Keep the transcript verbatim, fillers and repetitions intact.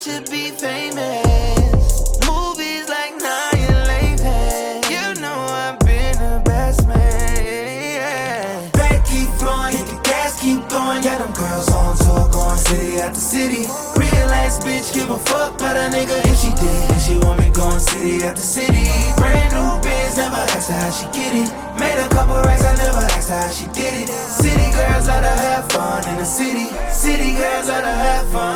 to be famous. Movies like Now You Lay Past. You know I've been the best man. Yeah. Back keep flowing, hit the gas keep going. Got them girls on tour going city after city. Real ass bitch give a fuck about a nigga if she did. And she want me going city after city. Brand new biz, never asked her how she get it. Made a couple racks, I never asked her how she did it. City girls like to have fun in the city. City girls like to have fun